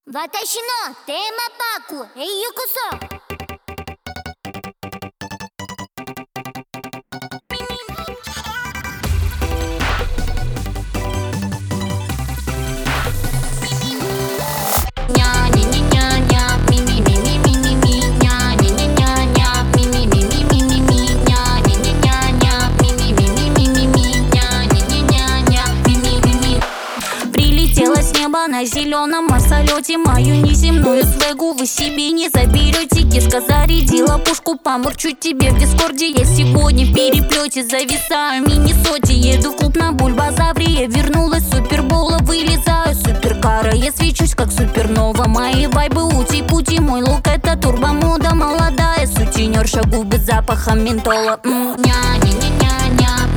私のテーマパークへようこそ。 На зеленом марсолете мою неземную свегу вы себе не заберете. Киска зарядила пушку, помурчу тебе в дискорде. Я сегодня в переплете зависаю в Миннесоте. Еду в клуб на Бульбазавре, вернулась с супербола, вылезаю суперкара. Я свечусь как супернова, мои вайбы ути-пути. Мой лук это турбомода, молодая сутенерша, губы с запахом ментола. Ня-ня-ня-ня-ня,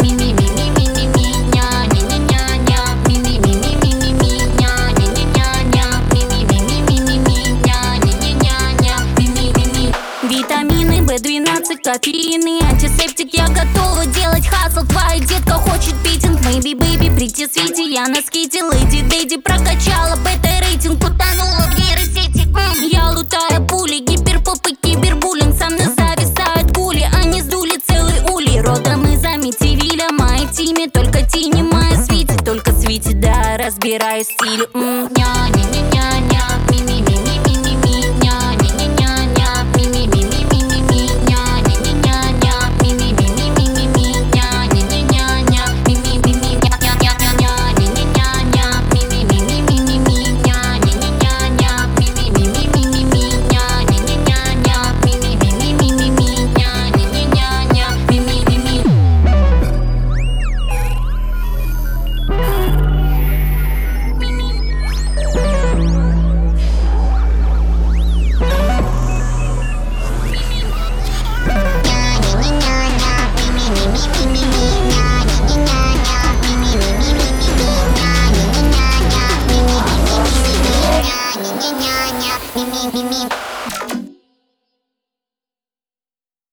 витамины, B12, кофеины, антисептик. Я готова делать хасл. Твоя детка хочет питинг. Maybe, baby, прийти в свете. Я на скейте, леди Дэдди прокачала БТ.